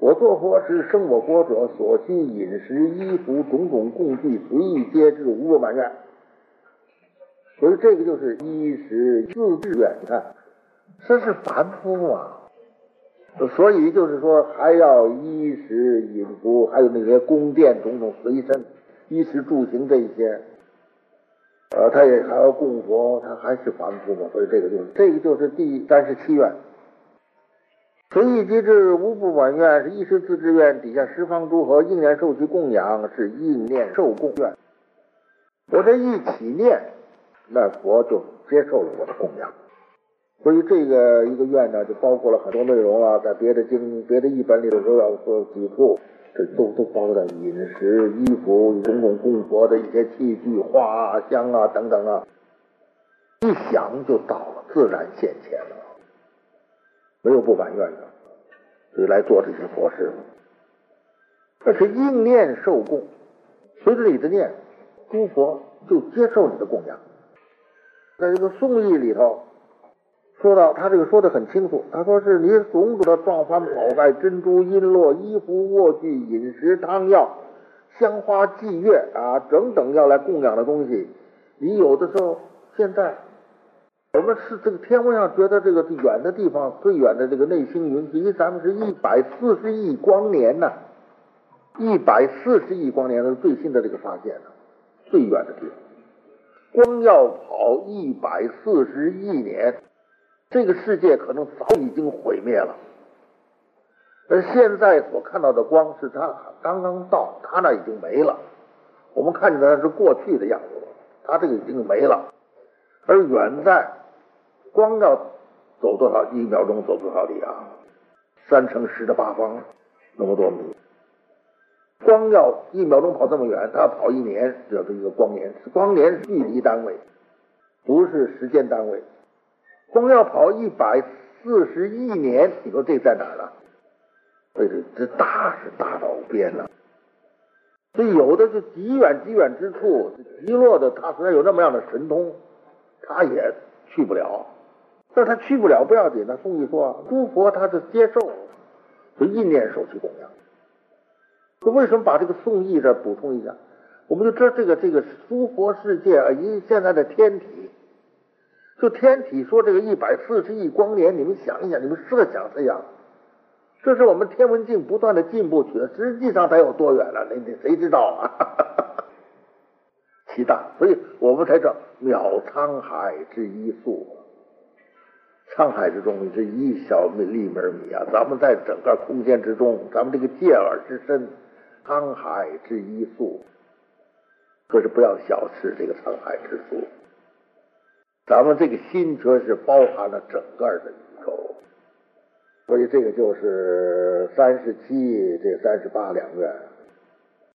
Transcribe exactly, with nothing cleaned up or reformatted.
我作佛时，生我国者，所需饮食、衣服、种种供具，随意皆至，无不满愿。所以这个就是衣食自志愿。你看，这是凡夫啊。所以就是说，还要衣食饮服，还有那些宫殿种种随身，衣食住行这一些，呃，他也还要供佛，他还是凡夫嘛。所以这个就是这个就是第三十七愿。随意即至，无不满愿，是衣食自志愿。底下十方诸佛应念受其供养，是应念受供愿。我这一起念，那佛就接受了我的供养。所以这个一个愿呢，就包括了很多内容啊，在别的经、别的译本里头都要说几处，这都都包括在饮食、衣服、种种供佛的一些器具、花啊、香啊等等啊，一想就到了，自然现前了，没有不满愿的，所以来做这些佛事。而且应念受供，随着你的念，诸佛就接受你的供养。在这个颂义里头说到，他这个说的很清楚，他说是你种种的壮幡宝盖、珍珠璎珞、衣服卧具、饮食汤药、香花祭乐啊等等要来供养的东西，你有的时候现在我们是这个天文上觉得这个远的地方，最远的这个内星云，离咱们是一百四十亿光年呢、啊，一百四十亿光年是最新的这个发现呢、啊，最远的地方，光要跑一百四十亿年。这个世界可能早已经毁灭了，而现在所看到的光是它刚刚到，它那已经没了。我们看见的是过去的样子了，它这个已经没了。而远在，光要走多少，一秒钟走多少里啊？三乘十的八方，那么多米。光要一秒钟跑这么远，它要跑一年，叫做一个光年。光年是距离单位，不是时间单位。光要跑一百四十亿年，你说这在哪儿了？所以这大是大到边了。所以有的是极远极远之处，极落的，他虽然有那么样的神通，他也去不了。但他去不了不要紧，那宋义说啊，诸佛他是接受，所以意念受其供养。说为什么把这个宋义这补充一下？我们就知道这个这个诸佛世界啊，以现在的天体。就天体说这个一百四十亿光年，你们想一想，你们设想这样，这是我们天文镜不断的进步去的，实际上它有多远了？那那谁知道啊？其大，所以我们才知道渺沧海之一粟，沧海之中这一小粒门米啊！咱们在整个空间之中，咱们这个界耳之身，沧海之一粟，可是不要小视这个沧海之粟。咱们这个心却是包含了整个的宇宙，所以这个就是三十七、这三十八两愿。